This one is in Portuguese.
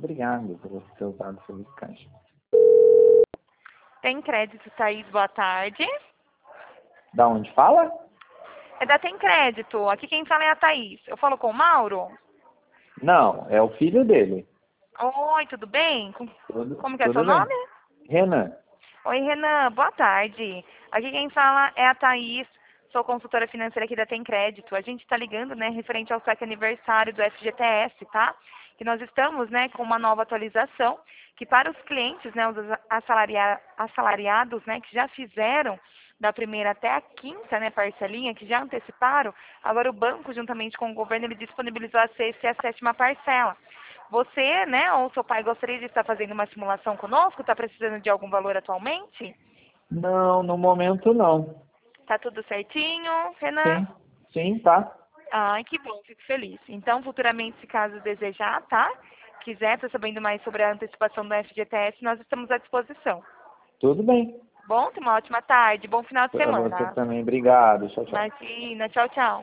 Obrigado pelos seus dados fiscais. Tem Crédito, Thaís, boa tarde. Da onde fala? É da Tem Crédito. Aqui quem fala é a Thaís. Eu falo com o Mauro? Não, é o filho dele. Oi, tudo bem? Como que é seu Tudo bem. nome? Renan. Oi, Renan, boa tarde. Aqui quem fala é a Thaís, sou consultora financeira aqui da Tem Crédito. A gente está ligando, né, referente ao SAC aniversário do FGTS, tá? Que nós estamos, né, com uma nova atualização, que para os clientes, né, os assalariados, né, que já fizeram da primeira até a quinta, né, parcelinha, que já anteciparam, agora o banco, juntamente com o governo, ele disponibilizou a sexta e a sétima parcela. Você, né, ou seu pai gostaria de estar fazendo uma simulação conosco? Está precisando de algum valor atualmente? Não, no momento não. Tá tudo certinho, Renan? Sim, sim, tá. Ai, que bom, fico feliz. Então, futuramente, se caso desejar, tá? Quiser, tá sabendo mais sobre a antecipação do FGTS, nós estamos à disposição. Tudo bem. Bom, tenha uma ótima tarde, bom final de Para você semana. também. Obrigado. Tchau, tchau. Imagina, tchau, tchau.